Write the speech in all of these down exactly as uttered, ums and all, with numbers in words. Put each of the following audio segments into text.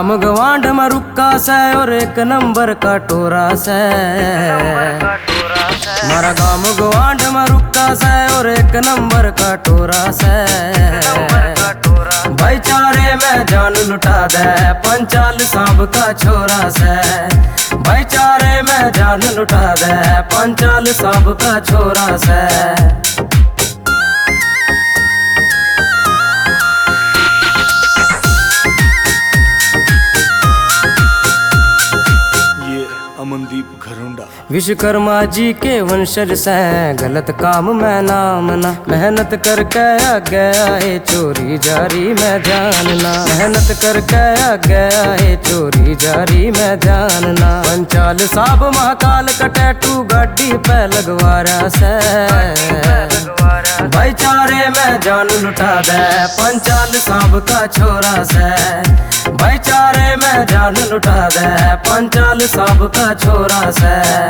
गाम गवांड में रुका से और एक नंबर का टोरा से। मारा गाम गवांड में रुका से और एक नंबर का टोरा से। भाईचारे में जान लुटा दे पंचाल सांब का छोरा से। भाईचारे में जान लुटा दे पंचाल सांब का छोरा से। अमनदीप घरुंडा विश्वकर्मा जी के वंशज से गलत काम में नाम ना। मेहनत करके आगे आए चोरी जारी में जानना। मेहनत करके आगे आए चोरी जारी में जानना। पंचाल साहब महाकाल का टैटू गाड़ी पे लगवा रहा से। भाईचारे में जान लुटा दे पंचाल साहब का छोरा से। भाईचारे में जान लुटा दे पंचाल साहब का छोरा से।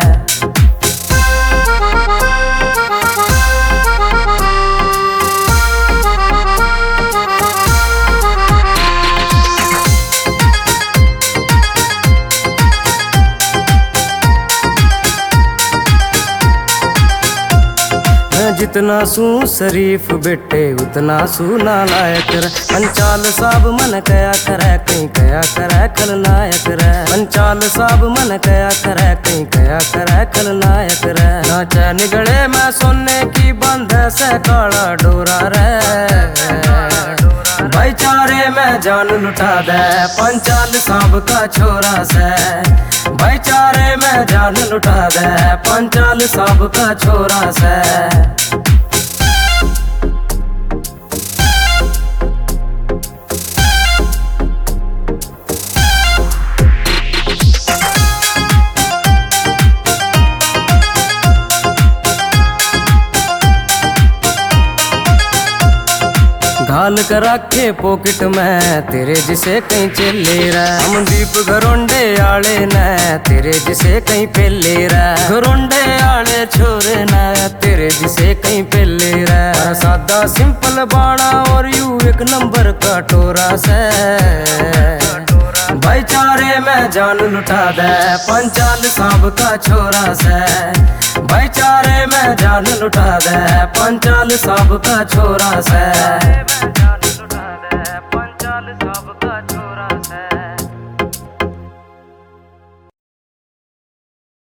जितना सू शरीफ बेटे उतना सू नालायक रे। पंचाल साहब मन कया करे कहीं कया करे खलनायक रे। पंचाल साहब मन कया करे कहीं कया करे खलनायक रे। नाचा निगड़े में सोने की बंध से काला डोरा रे। भाईचारे में जान लुटा दे पंचाल साहब का छोरा से। भाईचारे में जान लुटा दे पंचाल साहब का छोरा से। घाल कर रखे पॉकेट में तेरे जिसे कहीं चले रहा। अमनदीप घरोंडे आले न तेरे जिसे कहीं पे ले रहा। घरोंडे आले छोरे न तेरे जिसे कहीं पे ले रहा। सादा सिंपल बाणा और यू एक नंबर का टोरा से। भाईचारे में जान लुटा दे पंचाल सांब का छोरा से। भाईचारे में जान लुटा दे पंचाल सांब का छोरा से। पंचाल सांब का छोरा से।